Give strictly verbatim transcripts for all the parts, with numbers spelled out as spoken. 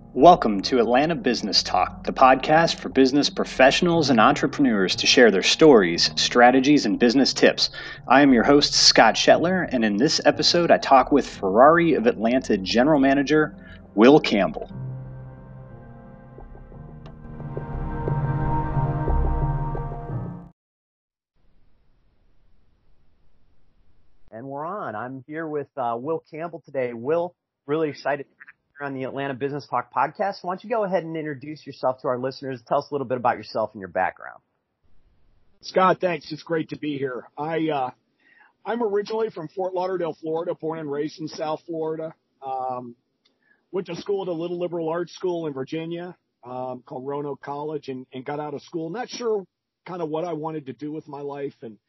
Welcome to Atlanta Business Talk, the podcast for business professionals and entrepreneurs to share their stories, strategies, and business tips. I am your host, Scott Shetler, and in this episode, I talk with Ferrari of Atlanta General Manager Will Campbell. And we're on. I'm here with uh, Will Campbell today. Will, really excited to have you on the Atlanta Business Talk podcast. Why don't you go ahead and introduce yourself to our listeners? Tell us a little bit about yourself and your background. Scott, thanks. It's great to be here. I, uh, I'm originally from Fort Lauderdale, Florida, born and raised in South Florida. Um, went to school at a little liberal arts school in Virginia um, called Roanoke College and, and got out of school. Not sure kind of what I wanted to do with my life, and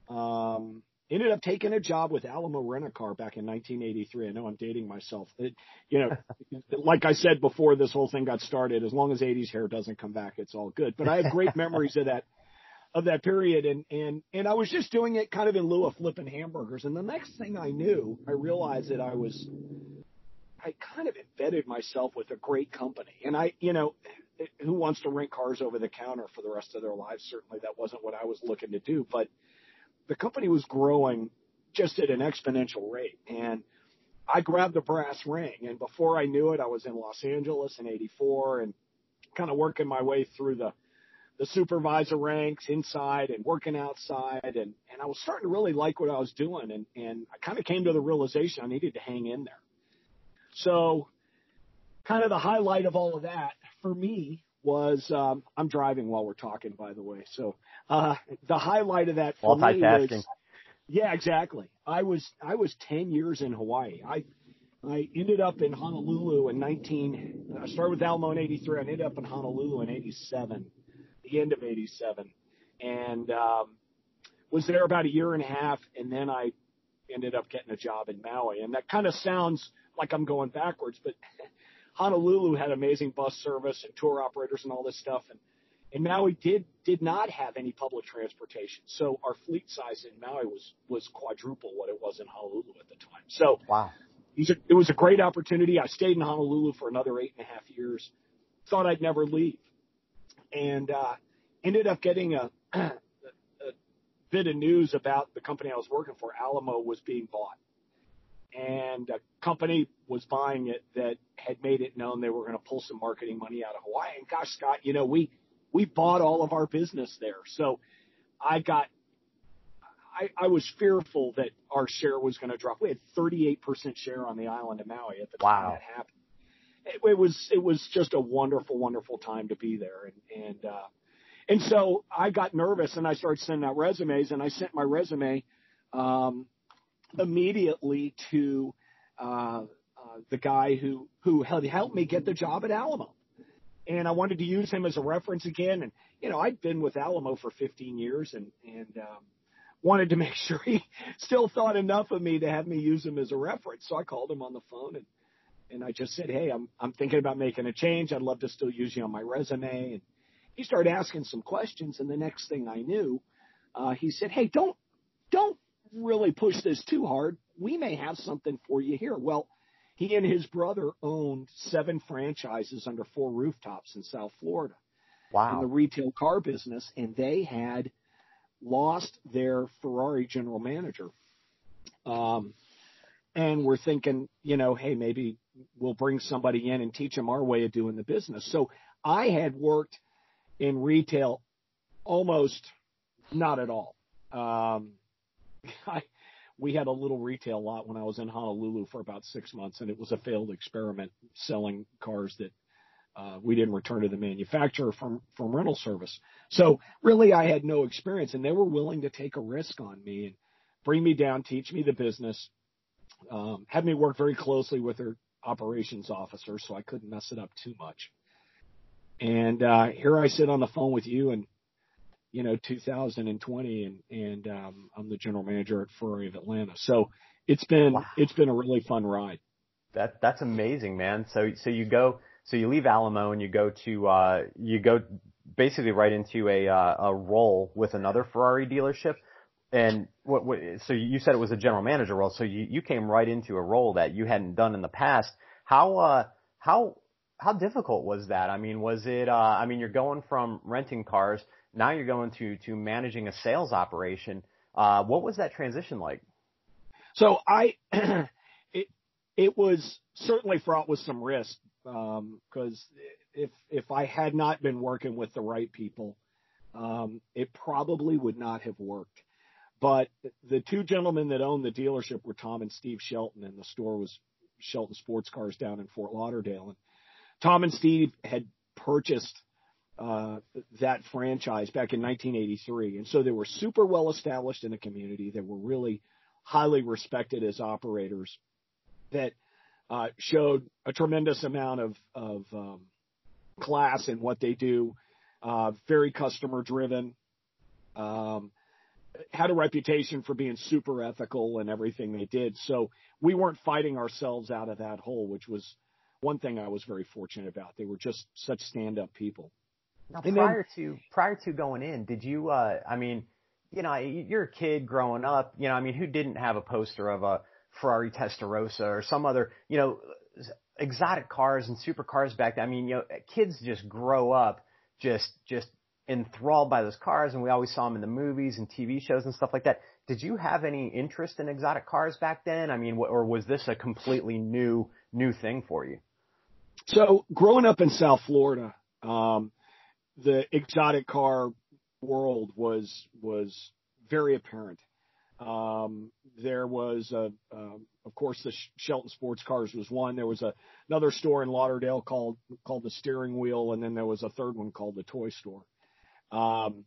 um, ended up taking a job with Alamo Rent-A-Car back in nineteen eighty-three. I know I'm dating myself. It, you know, like I said before this whole thing got started, as long as eighties hair doesn't come back, it's all good. But I have great memories of that of that period. And, and, and I was just doing it kind of in lieu of flipping hamburgers. And the next thing I knew, I realized that I was, I kind of embedded myself with a great company. And I, you know, who wants to rent cars over the counter for the rest of their lives? Certainly that wasn't what I was looking to do, but the company was growing just at an exponential rate. And I grabbed the brass ring. And before I knew it, I was in Los Angeles in eighty-four and kind of working my way through the, the supervisor ranks inside and working outside. And, and I was starting to really like what I was doing. And, and I kind of came to the realization I needed to hang in there. So kind of the highlight of all of that for me was, um, I'm driving while we're talking, by the way. So, uh, the highlight of that for me was, yeah, exactly. I was, I was ten years in Hawaii. I, I ended up in Honolulu in nineteen, I started with Alamo in eighty-three. I ended up in Honolulu in eighty-seven, the end of eighty-seven, and, um, was there about a year and a half. And then I ended up getting a job in Maui. And that kind of sounds like I'm going backwards, but Honolulu had amazing bus service and tour operators and all this stuff. And, and Maui did, did not have any public transportation. So our fleet size in Maui was, was quadruple what it was in Honolulu at the time. So wow, it was a, it was a great opportunity. I stayed in Honolulu for another eight and a half years. Thought I'd never leave, and, uh, ended up getting a, a bit of news about the company I was working for. Alamo was being bought. And a company was buying it that had made it known they were going to pull some marketing money out of Hawaii. And gosh, Scott, you know, we, we bought all of our business there. So I got, I, I was fearful that our share was going to drop. We had thirty-eight percent share on the island of Maui at the time wow. that happened. It, it was, it was just a wonderful, wonderful time to be there. And, and, uh, and so I got nervous and I started sending out resumes, and I sent my resume, um, immediately to uh, uh, the guy who, who had helped me get the job at Alamo. And I wanted to use him as a reference again. And, you know, I'd been with Alamo for fifteen years and, and um, wanted to make sure he still thought enough of me to have me use him as a reference. So I called him on the phone and, and I just said, hey, I'm, I'm thinking about making a change. I'd love to still use you on my resume. And he started asking some questions. And the next thing I knew, uh, he said, hey, don't, don't, really push this too hard. We may have something for you here. Well, he and his brother owned seven franchises under four rooftops in South Florida. Wow. In the retail car business, and they had lost their Ferrari general manager. Um, and we're thinking, you know, hey, maybe we'll bring somebody in and teach them our way of doing the business. So I had worked in retail almost not at all. Um, I, we had a little retail lot when I was in Honolulu for about six months, and it was a failed experiment selling cars that uh, we didn't return to the manufacturer from, from rental service. So really I had no experience, and they were willing to take a risk on me and bring me down, teach me the business, um, had me work very closely with their operations officer so I couldn't mess it up too much. And uh, here I sit on the phone with you and you know, two thousand twenty, and, and, um, I'm the general manager at Ferrari of Atlanta. So it's been, wow. it's been a really fun ride. That, that's amazing, man. So, so you go, so you leave Alamo and you go to, uh, you go basically right into a, uh, a role with another Ferrari dealership. And what, what, so you said it was a general manager role. So you, you came right into a role that you hadn't done in the past. How, uh, how, how difficult was that? I mean, was it, uh, I mean, you're going from renting cars, now you're going to, to managing a sales operation. Uh, what was that transition like? So I, it, it was certainly fraught with some risk. Um, cause if, if I had not been working with the right people, um, it probably would not have worked. But the two gentlemen that owned the dealership were Tom and Steve Shelton, and the store was Shelton Sports Cars down in Fort Lauderdale. And Tom and Steve had purchased uh, that franchise back in nineteen eighty-three. And so they were super well established in the community. They were really highly respected as operators that uh, showed a tremendous amount of, of um, class in what they do, uh, very customer driven, um, had a reputation for being super ethical in everything they did. So we weren't fighting ourselves out of that hole, which was one thing I was very fortunate about. They were just such stand-up people. Now, And prior then, to prior to going in, did you? Uh, I mean, you know, you're a kid growing up. You know, I mean, who didn't have a poster of a Ferrari Testarossa or some other, you know, exotic cars and supercars back then? I mean, you know, kids just grow up just just enthralled by those cars, and we always saw them in the movies and T V shows and stuff like that. Did you have any interest in exotic cars back then? I mean, or was this a completely new new thing for you? So growing up in South Florida, um, the exotic car world was was very apparent. Um, there was, a, um, of course, the Shelton Sports Cars was one. There was a, another store in Lauderdale called called the Steering Wheel, and then there was a third one called the Toy Store. Um,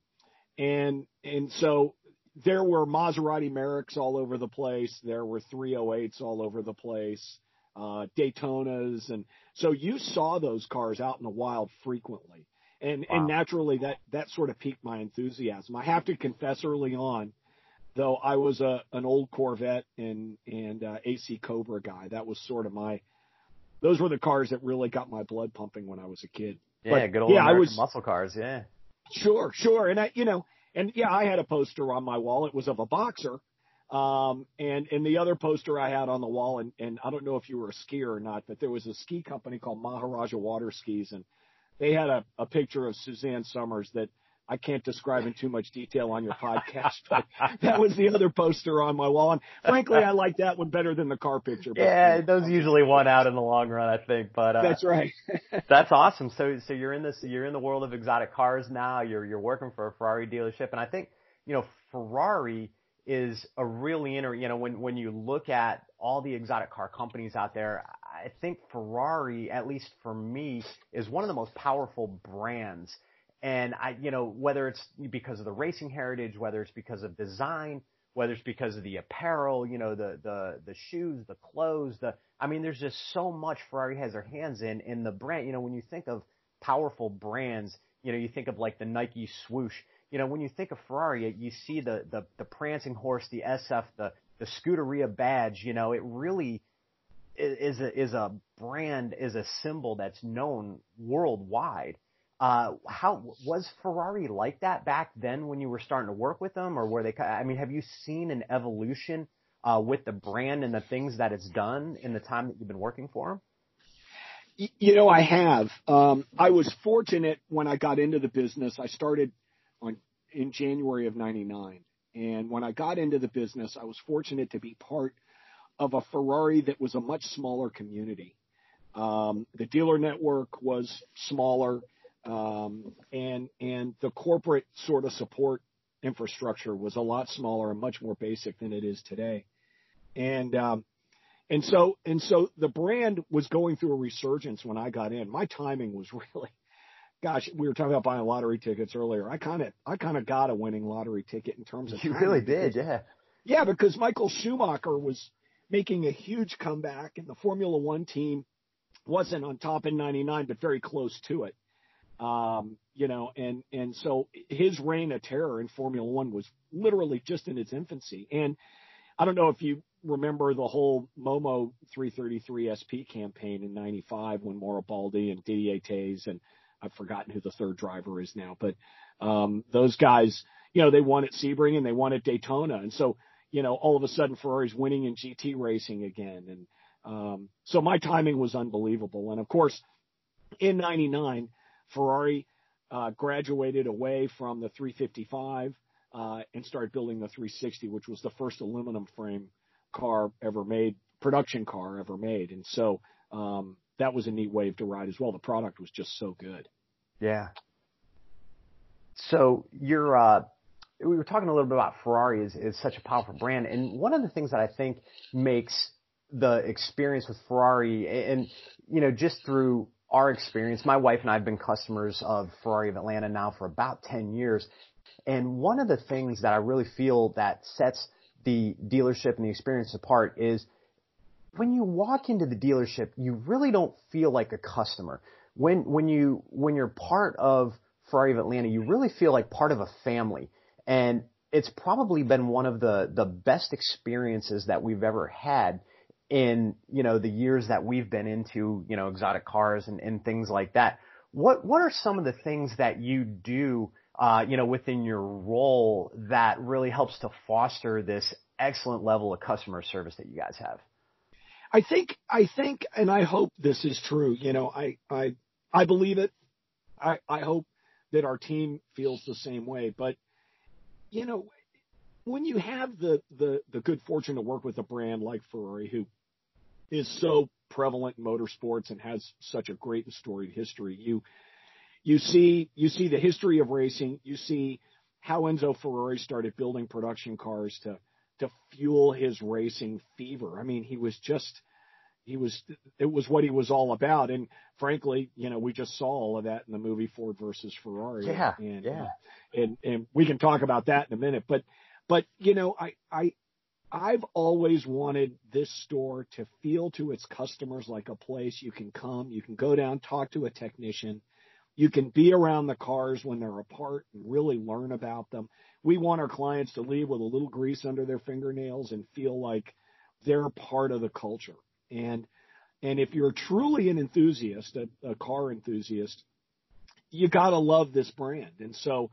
and and so there were Maserati Merrick's all over the place. There were three oh eights all over the place, uh, Daytonas, and so you saw those cars out in the wild frequently. And Wow. and naturally that that sort of piqued my enthusiasm. I have to confess, early on, though, I was a an old Corvette and and uh, A C Cobra guy. That was sort of my those were the cars that really got my blood pumping when I was a kid. Yeah, but, good old yeah, American I was, muscle cars. Yeah. Sure, sure. And I, you know, and yeah, I had a poster on my wall. It was of a boxer. Um, and, and the other poster I had on the wall, and, and I don't know if you were a skier or not, but there was a ski company called Maharaja Water Skis, and they had a, a picture of Suzanne Summers that I can't describe in too much detail on your podcast, but that was the other poster on my wall. And frankly, I like that one better than the car picture. But, Yeah, you know, those usually won out in the long run, I think. But uh, that's right. That's awesome. So, so you're in this, you're in the world of exotic cars now. You're you're working for a Ferrari dealership, and I think, you know, Ferrari is a really inter. You know, when when you look at all the exotic car companies out there, I think Ferrari, at least for me, is one of the most powerful brands. And I, you know, whether it's because of the racing heritage, whether it's because of design, whether it's because of the apparel, you know, the, the, the shoes, the clothes, the, I mean, there's just so much Ferrari has their hands in, in the brand. You know, when you think of powerful brands, you know, you think of like the Nike swoosh, you know, when you think of Ferrari, you see the, the, the prancing horse, the S F, the, the Scuderia badge, you know, it really is, is a, is a brand, is a symbol that's known worldwide. Uh, how was Ferrari like that back then when you were starting to work with them, or were they? I mean, have you seen an evolution uh, with the brand and the things that it's done in the time that you've been working for them? You know, I have. Um, I was fortunate when I got into the business. I started on in January of ninety-nine, and when I got into the business, I was fortunate to be part of a Ferrari that was a much smaller community. Um, the dealer network was smaller. Um, and, and the corporate sort of support infrastructure was a lot smaller and much more basic than it is today. And, um, and so, and so the brand was going through a resurgence when I got in. My timing was really, gosh, we were talking about buying lottery tickets earlier. I kind of, I kind of got a winning lottery ticket in terms of, you really did. Because, yeah. Yeah. Because Michael Schumacher was making a huge comeback, and the Formula One team wasn't on top in ninety-nine, but very close to it. Um, you know, and, and so his reign of terror in Formula One was literally just in its infancy. And I don't know if you remember the whole Momo three thirty-three S P campaign in ninety-five when Mauro Baldi and Didier Taze, and I've forgotten who the third driver is now, but, um, those guys, you know, they won at Sebring and they won at Daytona. And so, you know, all of a sudden Ferrari's winning in G T racing again. And, um, so my timing was unbelievable. And of course, in ninety-nine, Ferrari uh, graduated away from the three fifty-five uh, and started building the three sixty, which was the first aluminum frame car ever made, production car ever made. And so um, that was a neat wave to ride as well. The product was just so good. Yeah. So you're, uh, we were talking a little bit about Ferrari is, is such a powerful brand. And one of the things that I think makes the experience with Ferrari and, you know, just through our experience, my wife and I have been customers of Ferrari of Atlanta now for about ten years. And one of the things that I really feel that sets the dealership and the experience apart is when you walk into the dealership, you really don't feel like a customer. When, when you, when you're part of Ferrari of Atlanta, you really feel like part of a family. And it's probably been one of the, the best experiences that we've ever had in, you know, the years that we've been into, you know, exotic cars and, and things like that. What, what are some of the things that you do, uh, you know, within your role that really helps to foster this excellent level of customer service that you guys have? I think, I think, and I hope this is true. You know, I, I, I believe it. I, I hope that our team feels the same way. But, you know, when you have the, the, the good fortune to work with a brand like Ferrari, who is so prevalent in motorsports and has such a great and storied history, you, you see, you see the history of racing. You see how Enzo Ferrari started building production cars to, to fuel his racing fever. I mean, he was just, he was, it was what he was all about. And frankly, you know, we just saw all of that in the movie Ford versus Ferrari. Yeah. And, yeah. and, and we can talk about that in a minute, but, but, you know, I, I, I've always wanted this store to feel to its customers like a place you can come, you can go down, talk to a technician, you can be around the cars when they're apart and really learn about them. We want our clients to leave with a little grease under their fingernails and feel like they're part of the culture. And, and if you're truly an enthusiast, a, a car enthusiast, you got to love this brand. And so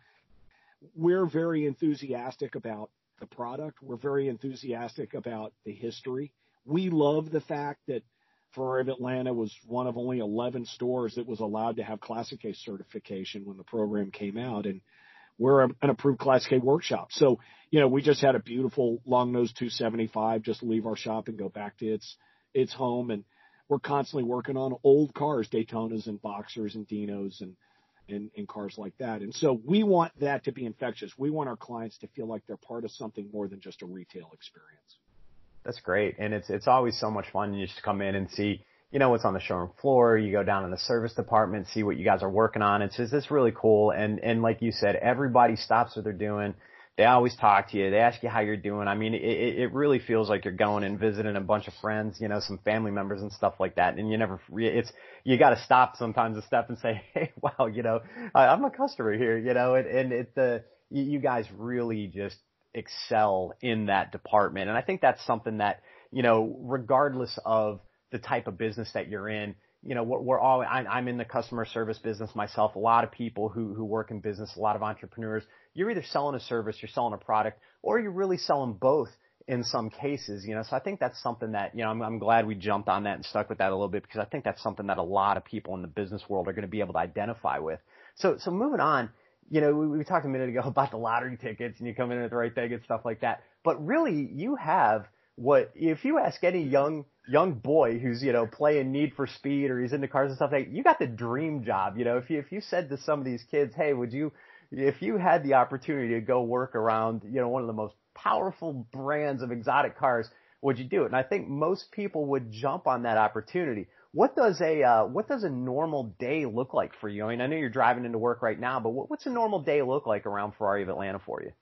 we're very enthusiastic about the product. We're very enthusiastic about the history. We love the fact that Ferrari of Atlanta was one of only eleven stores that was allowed to have Classic A certification when the program came out. And we're an approved Classic A workshop. So, you know, we just had a beautiful long nose two seventy-five just leave our shop and go back to its, its home. And we're constantly working on old cars, Daytonas and Boxers and Dinos and, and, and cars like that. And so we want that to be infectious. We want our clients to feel like they're part of something more than just a retail experience. That's great. And it's, it's always so much fun. You just come in and see, you know, what's on the showroom floor. You go down in the service department, see what you guys are working on. It's just, it's really cool. And, and like you said, everybody stops what they're doing. They always talk to you. They ask you how you're doing. I mean, it, it really feels like you're going and visiting a bunch of friends, you know, some family members and stuff like that. And you never, it's, you got to stop sometimes a step and say, hey, wow, you know, I'm a customer here, you know, and, and it, the, you guys really just excel in that department. And I think that's something that, you know, regardless of the type of business that you're in, you know, we're, we're all, I, I'm in the customer service business myself. A lot of people who, who work in business, a lot of entrepreneurs, you're either selling a service, you're selling a product, or you're really selling both in some cases, you know. So I think that's something that, you know, I'm, I'm glad we jumped on that and stuck with that a little bit, because I think that's something that a lot of people in the business world are going to be able to identify with. So, so moving on, you know, we, we talked a minute ago about the lottery tickets and you come in at the right thing and stuff like that. But really, you have what, if you ask any young young boy who's, you know, playing Need for Speed or he's into cars and stuff, like, you got the dream job. You know, if you, if you said to some of these kids, hey, would you, if you had the opportunity to go work around, you know, one of the most powerful brands of exotic cars, would you do it? And I think most people would jump on that opportunity. What does a, uh, what does a normal day look like for you? I mean, I know you're driving into work right now, but what, what's a normal day look like around Ferrari of Atlanta for you?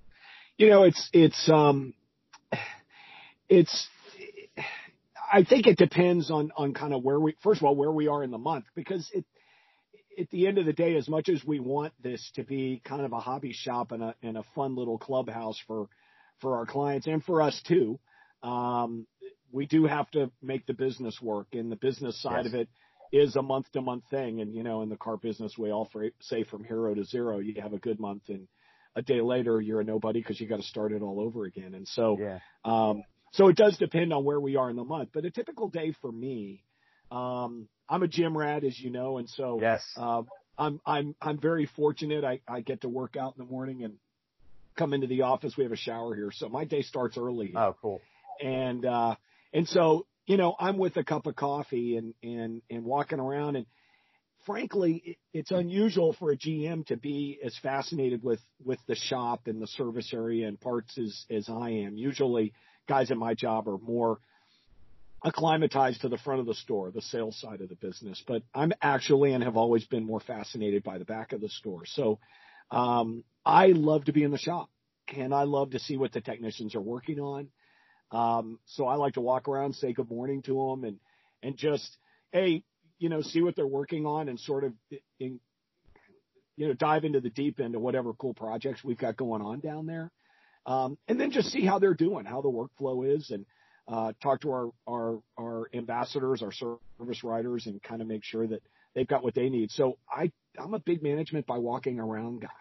You know, it's, it's, um, it's, I think it depends on, on kind of where we, first of all, where we are in the month, because it, at the end of the day, as much as we want this to be kind of a hobby shop and a, and a fun little clubhouse for, for our clients and for us too, um, we do have to make the business work, and the business side yes. of it is a month to month thing. And, you know, in the car business, we all say from hero to zero, you have a good month, and a day later you're a nobody because you got to start it all over again. And so, yeah. um, so it does depend on where we are in the month, but a typical day for me, Um, I'm a gym rat, as you know, and so Yes. uh, I'm I'm I'm very fortunate. I, I get to work out in the morning and come into the office. We have a shower here, so my day starts early here. Oh, cool. And uh, and so you know, I'm with a cup of coffee and and and walking around, and frankly, it, it's unusual for a G M to be as fascinated with with the shop and the service area and parts as as I am. Usually, guys at my job are more acclimatized to the front of the store, the sales side of the business. But I'm actually and have always been more fascinated by the back of the store. So um, I love to be in the shop, and I love to see what the technicians are working on. Um, so I like to walk around, say good morning to them, and and just, hey, you know, see what they're working on and sort of, in, you know, dive into the deep end of whatever cool projects we've got going on down there. Um, and then just see how they're doing, how the workflow is, and uh, talk to our, our, our ambassadors, our service writers, and kind of make sure that they've got what they need. So I, I'm a big management by walking around guy.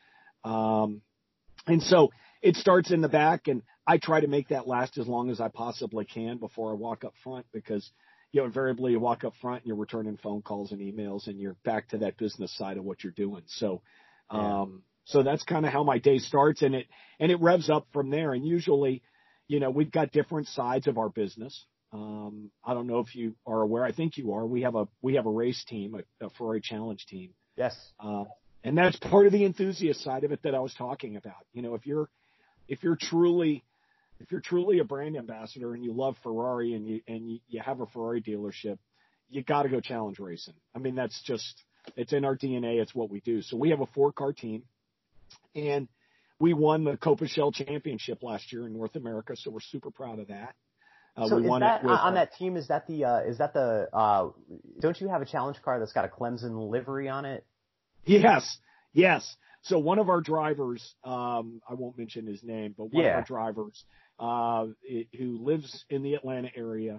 Um, and so it starts in the back, and I try to make that last as long as I possibly can before I walk up front, because, you know, invariably you walk up front and you're returning phone calls and emails and you're back to that business side of what you're doing. So, um, yeah. So that's kind of how my day starts, and it, and it revs up from there. And usually, you know, we've got different sides of our business. Um, I don't know if you are aware. I think you are. We have a, we have a race team, a, a Ferrari Challenge team. Yes. Uh, and that's part of the enthusiast side of it that I was talking about. You know, if you're, if you're truly, if you're truly a brand ambassador and you love Ferrari and you, and you, you have a Ferrari dealership, you got to go challenge racing. I mean, that's just, it's in our D N A. It's what we do. So we have a four car team, and we won the Copa Shell Championship last year in North America. So we're super proud of that. Uh, so we is won that, it with, on that team, is that the, uh, is that the, uh, don't you have a challenge car that's got a Clemson livery on it? Yes. Yes. So one of our drivers, um, I won't mention his name, but one yeah. of our drivers, uh, it, who lives in the Atlanta area,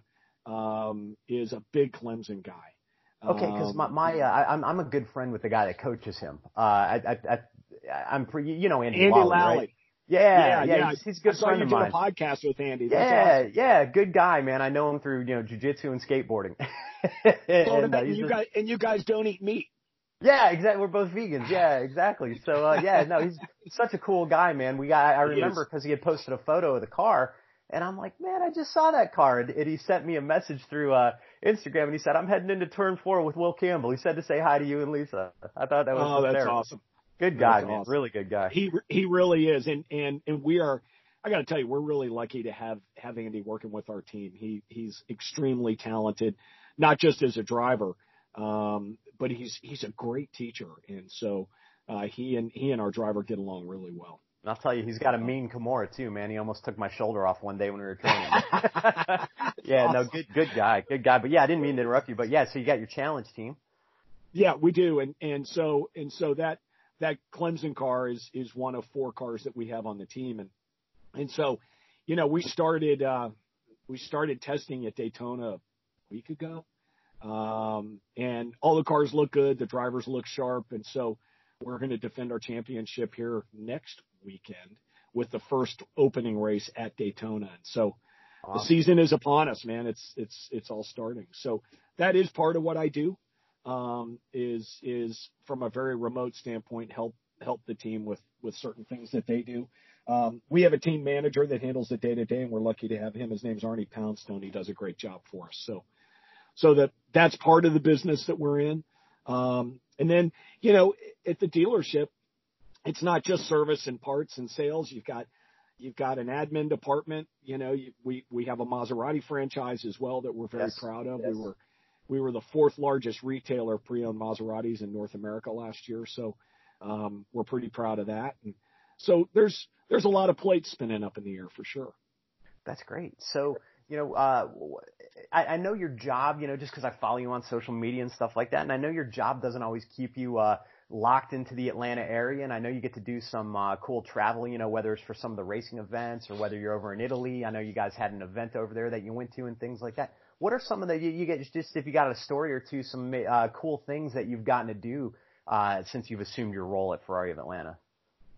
um, is a big Clemson guy. Okay, because my, my uh, I, I'm I'm a good friend with the guy that coaches him. Uh, I I, I I'm pretty, you know Andy, Andy Lally, Lally. Right? Yeah, yeah, yeah, yeah. He's, he's a good I saw friend you of did mine. a podcast with Andy. That's yeah, awesome. yeah, good guy, man. I know him through you know jiu-jitsu and skateboarding. and, and, uh, and you just, guys and you guys don't eat meat. Yeah, exactly. We're both vegans. Yeah, exactly. So uh, yeah, no, he's such a cool guy, man. We got I remember because he had posted a photo of the car. And I'm like, man, I just saw that car. And, and he sent me a message through uh, Instagram, and he said, I'm heading into turn four with Will Campbell. He said to say hi to you and Lisa. I thought that was Oh, that's hysterical. awesome. Good guy, that's man. Awesome. Really good guy. He he really is. And and and we are, I got to tell you, we're really lucky to have have Andy working with our team. He he's extremely talented, not just as a driver, um, but he's he's a great teacher. And so uh, he and he and our driver get along really well. And I'll tell you, he's got a mean Kimura too, man. He almost took my shoulder off one day when we were training. yeah, awesome. no, good, good guy, good guy. But yeah, I didn't mean to interrupt you. But yeah, so you got your challenge team. Yeah, we do, and and so and so that that Clemson car is is one of four cars that we have on the team, and and so, you know, we started uh, we started testing at Daytona a week ago, um, and all the cars look good, the drivers look sharp, and so we're going to defend our championship here next weekend with the first opening race at Daytona. And so awesome. The season is upon us, man. It's, it's, it's all starting. So that is part of what I do, um, is, is from a very remote standpoint, help, help the team with, with certain things that they do. Um, we have a team manager that handles the day to day, and we're lucky to have him. His name's Arnie Poundstone. He does a great job for us. So, so that that's part of the business that we're in. Um, and then, you know, at the dealership, it's not just service and parts and sales. You've got, you've got an admin department. You know, you, we, we have a Maserati franchise as well that we're very yes. proud of. Yes. We were, we were the fourth largest retailer of pre-owned Maseratis in North America last year. So, um, we're pretty proud of that. And so there's, there's a lot of plates spinning up in the air for sure. That's great. So, you know, uh, I, I know your job, you know, just because I follow you on social media and stuff like that, and I know your job doesn't always keep you uh, locked into the Atlanta area, and I know you get to do some uh, cool travel, you know, whether it's for some of the racing events or whether you're over in Italy. I know you guys had an event over there that you went to and things like that. What are some of the, you, you get just if you got a story or two, some uh, cool things that you've gotten to do uh, since you've assumed your role at Ferrari of Atlanta?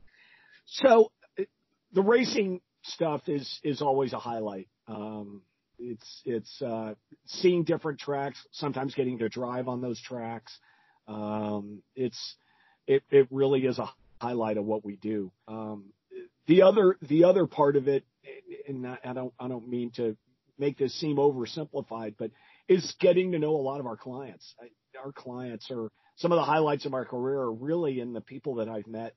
So the racing stuff is, is always a highlight. Um, it's, it's, uh, seeing different tracks, sometimes getting to drive on those tracks. Um, it's, it, it really is a highlight of what we do. Um, the other, the other part of it, and I don't, I don't mean to make this seem oversimplified, but is getting to know a lot of our clients. Our clients are some of the highlights of my career are really in the people that I've met,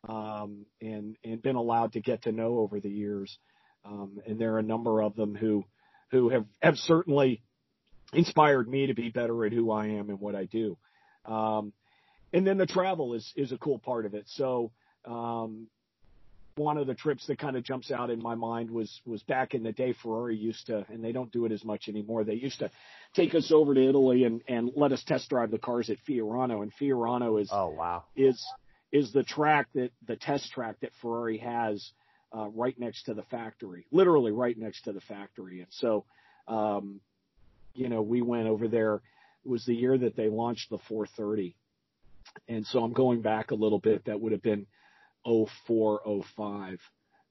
um, and, and been allowed to get to know over the years. Um, and there are a number of them who, who have, have certainly inspired me to be better at who I am and what I do. Um, and then the travel is, is a cool part of it. So, um, one of the trips that kind of jumps out in my mind was, was back in the day, Ferrari used to, and they don't do it as much anymore. They used to take us over to Italy and, and let us test drive the cars at Fiorano. And Fiorano is, oh, wow. is, is the track that the test track that Ferrari has, uh, right next to the factory, literally right next to the factory. And so, um, you know, we went over there. It was the year that they launched the four thirty. And so I'm going back a little bit. That would have been oh four, oh five,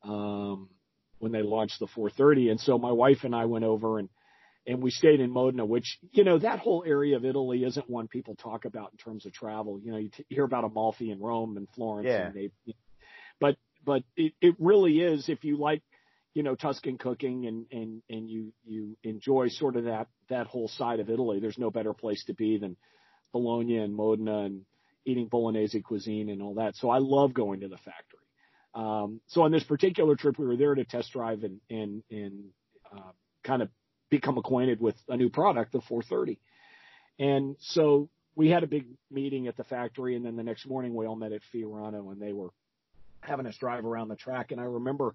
um, when they launched the four thirty. And so my wife and I went over and, and we stayed in Modena, which, you know, that whole area of Italy isn't one people talk about in terms of travel. You know, you t- hear about Amalfi and Rome and Florence. Yeah. And they, but, but it, it really is, if you like, you know, Tuscan cooking and, and, and you, you enjoy sort of that, that whole side of Italy, there's no better place to be than Bologna and Modena and eating Bolognese cuisine and all that. So I love going to the factory. Um, so on this particular trip, we were there to test drive and, and, and, uh, kind of become acquainted with a new product, the four thirty. And so we had a big meeting at the factory. And then the next morning we all met at Fiorano and they were having us drive around the track. And I remember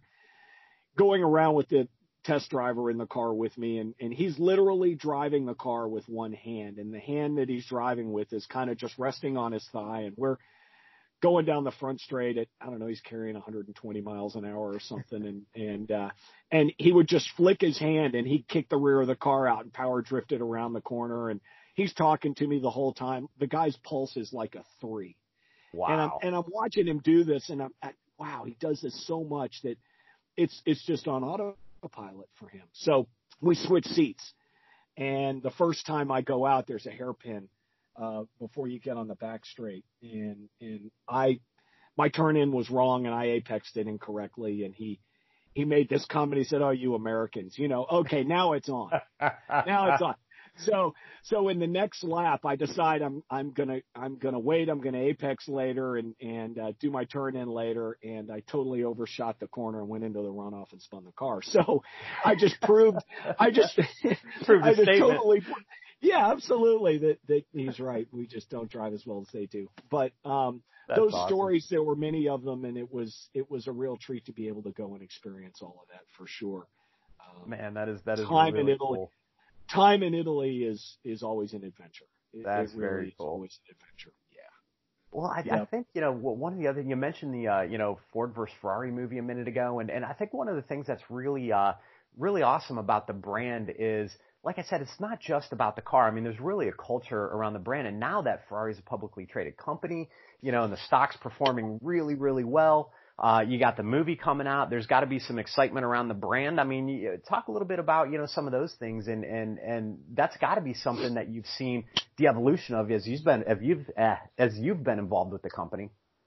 going around with the test driver in the car with me, and, and he's literally driving the car with one hand, and the hand that he's driving with is kind of just resting on his thigh, and we're going down the front straight at, I don't know, he's carrying one hundred twenty miles an hour or something, and and uh, and he would just flick his hand, and he'd kick the rear of the car out and power drifted around the corner, and he's talking to me the whole time. The guy's pulse is like a three. Wow. And I'm, and I'm watching him do this, and I'm, I, wow, he does this so much that it's it's just on autopilot for him. So we switch seats, and the first time I go out, there's a hairpin uh, before you get on the back straight, and and I my turn in was wrong, and I apexed it incorrectly, and he he made this comment. He said, "Oh, you Americans, you know, okay, now it's on, now it's on." So, so in the next lap, I decide I'm, I'm gonna, I'm gonna wait. I'm gonna apex later and, and, uh, do my turn in later. And I totally overshot the corner and went into the runoff and spun the car. So I just proved, I just, proved I the just statement. totally, yeah, absolutely. That, that he's right. We just don't drive as well as they do. But, um, That's those awesome. stories, there were many of them, and it was, it was a real treat to be able to go and experience all of that for sure. Um, Man, that is, that is time really in Italy. cool. Time in Italy is, is always an adventure. It, That's it really very is cool. always an adventure. Yeah. Well, I, Yeah. I think, you know, one of the other, you mentioned the, uh, you know, Ford versus Ferrari movie a minute ago. And, and I think one of the things that's really, uh, really awesome about the brand is, like I said, it's not just about the car. I mean, there's really a culture around the brand. And now that Ferrari is a publicly traded company, you know, and the stock's performing really, really well. Uh, you got the movie coming out. There's got to be some excitement around the brand. I mean, you, talk a little bit about, you know, some of those things, and and and that's got to be something that you've seen the evolution of as you've been, as you've uh, as you've been involved with the company.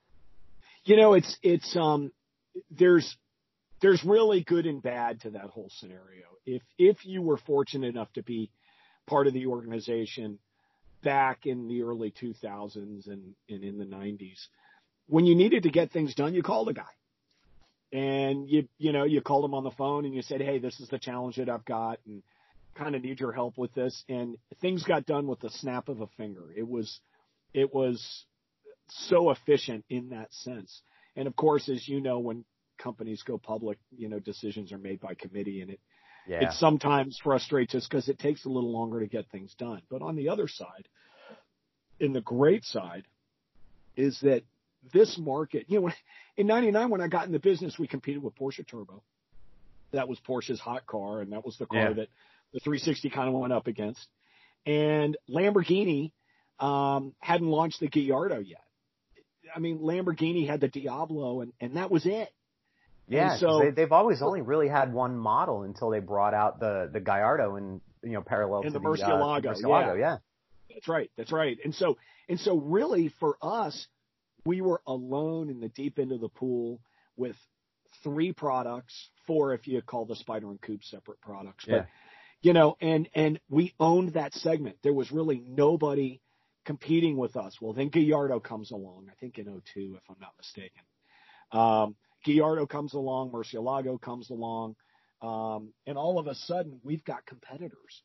You know, it's it's um, there's there's really good and bad to that whole scenario. If if you were fortunate enough to be part of the organization back in the early two thousands and, and in the nineties. When you needed to get things done, you called a guy, and you, you know, you called him on the phone and you said, "Hey, this is the challenge that I've got and kind of need your help with this." And things got done with the snap of a finger. It was, it was so efficient in that sense. And of course, as you know, when companies go public, you know, decisions are made by committee, and it, Yeah. it sometimes frustrates us because it takes a little longer to get things done. But on the other side, in the great side, is that this market, you know, in ninety-nine, when I got in the business, we competed with Porsche Turbo. That was Porsche's hot car, and that was the car Yeah. that the three sixty kind of went up against. And Lamborghini um, hadn't launched the Gallardo yet. I mean, Lamborghini had the Diablo, and, and that was it. Yeah, and so they, they've always only really had one model until they brought out the the Gallardo and you know parallel and to the the Murcielago, uh, Murcielago. yeah. Yeah, That's right. That's right. And so, and so really for us, we were alone in the deep end of the pool with three products, four if you call the Spider and Coupe separate products. yeah. But, you know, and, and we owned that segment. There was really nobody competing with us. Well, then Gallardo comes along, I think in oh two, if I'm not mistaken. Um, Gallardo comes along, Murcielago comes along, um, and all of a sudden we've got competitors.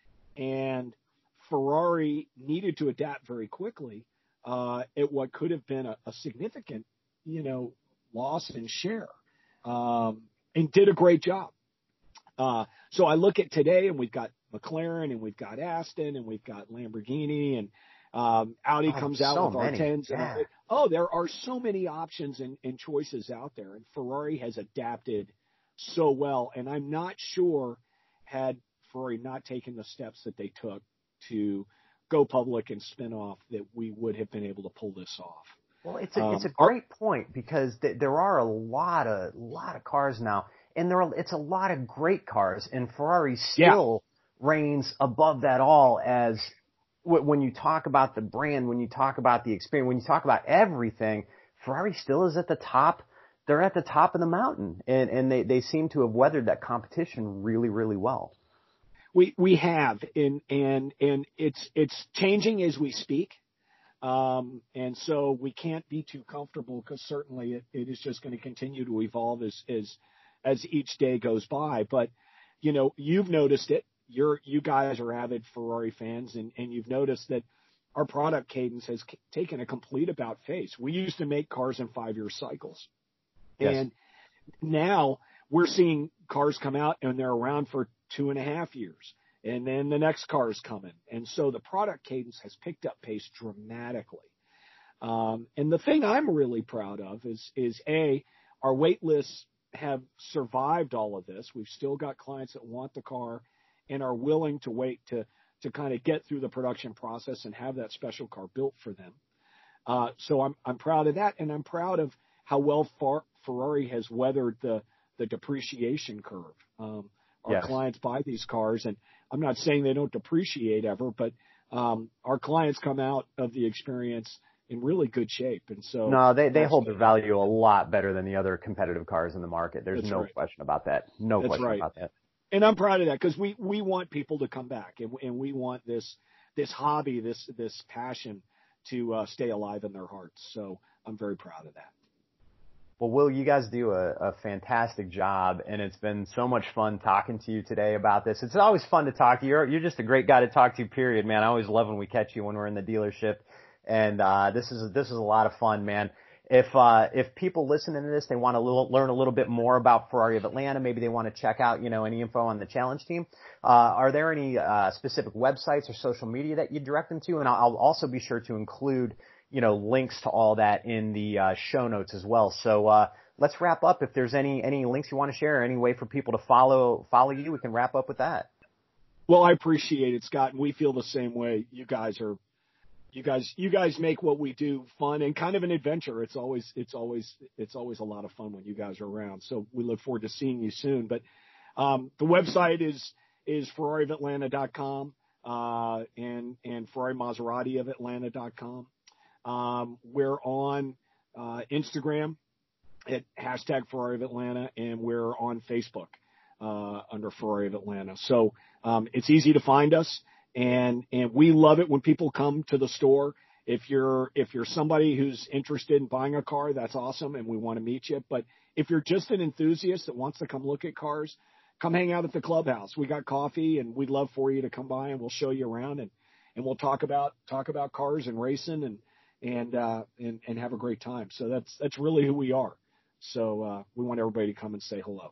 And Ferrari needed to adapt very quickly uh, at what could have been a, a significant, you know, loss in share, um, and did a great job. Uh, so I look at today, and we've got McLaren, and we've got Aston, and we've got Lamborghini, and um, Audi Oh, comes out so with many. R tens. Yeah. And, oh, there are so many options and, and choices out there, and Ferrari has adapted so well. And I'm not sure had Ferrari not taken the steps that they took to go public and spin off that we would have been able to pull this off. Well, it's a Um, it's a our- great point because th- there are a lot of lot of cars now, and there are, it's a lot of great cars, and Ferrari still reigns above that all as w- when you talk about the brand, when you talk about the experience, when you talk about everything, Ferrari still is at the top. They're at the top of the mountain, and and they they seem to have weathered that competition really really well. We we have, and and and it's it's changing as we speak, um, and so we can't be too comfortable because certainly it, it is just going to continue to evolve as as as each day goes by. But you know, you've noticed it. You're you guys are avid Ferrari fans, and and you've noticed that our product cadence has c- taken a complete about face. We used to make cars in five year cycles, Yes. and now we're seeing cars come out and they're around for two and a half years. And then the next car is coming. And so the product cadence has picked up pace dramatically. Um, and the thing I'm really proud of is, is A, our wait lists have survived all of this. We've still got clients that want the car and are willing to wait to, to kind of get through the production process and have that special car built for them. Uh, so I'm, I'm proud of that. And I'm proud of how well far Ferrari has weathered the, the depreciation curve. Um, our Yes. clients buy these cars, and I'm not saying they don't depreciate ever, but um, our clients come out of the experience in really good shape. And so No, they, they that's- hold their value a lot better than the other competitive cars in the market. There's That's no right. question about that. No That's question right. about that. And I'm proud of that because we, we want people to come back, and, and we want this this hobby, this this passion to uh, stay alive in their hearts. So I'm very proud of that. Well, Will, you guys do a, a fantastic job, and it's been so much fun talking to you today about this. It's always fun to talk to you. You're, you're just a great guy to talk to, period, man. I always love when we catch you when we're in the dealership, and uh, this is this is a lot of fun, man. If uh, if people listening to this, they want to l- learn a little bit more about Ferrari of Atlanta, maybe they want to check out, you know, any info on the challenge team. Uh, are there any uh, specific websites or social media that you direct them to? And I'll, I'll also be sure to include, you know, links to all that in the uh, show notes as well. So uh, let's wrap up. If there's any any links you want to share, or any way for people to follow follow you, we can wrap up with that. Well, I appreciate it, Scott, and we feel the same way. You guys are, you guys, you guys make what we do fun and kind of an adventure. It's always, it's always, it's always a lot of fun when you guys are around. So we look forward to seeing you soon. But um, the website is is Ferrari of Atlanta dot com uh, and and Ferrari Maserati of Atlanta dot com. Um, we're on uh, Instagram at hashtag Ferrari of Atlanta, and we're on Facebook uh, under Ferrari of Atlanta. So um, it's easy to find us, and and we love it when people come to the store. If you're if you're somebody who's interested in buying a car, that's awesome, and we want to meet you. But if you're just an enthusiast that wants to come look at cars, come hang out at the clubhouse. We got coffee, and we'd love for you to come by, and we'll show you around, and and we'll talk about talk about cars and racing, and and uh, and and have a great time. So that's that's really who we are. So uh, we want everybody to come and say hello.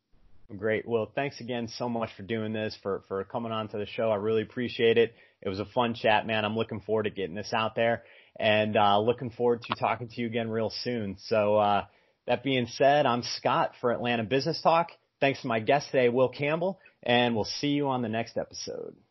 Great. Well, thanks again so much for doing this, for, for coming on to the show. I really appreciate it. It was a fun chat, man. I'm looking forward to getting this out there, and uh, looking forward to talking to you again real soon. So uh, that being said, I'm Scott for Atlanta Business Talk. Thanks to my guest today, Will Campbell, and we'll see you on the next episode.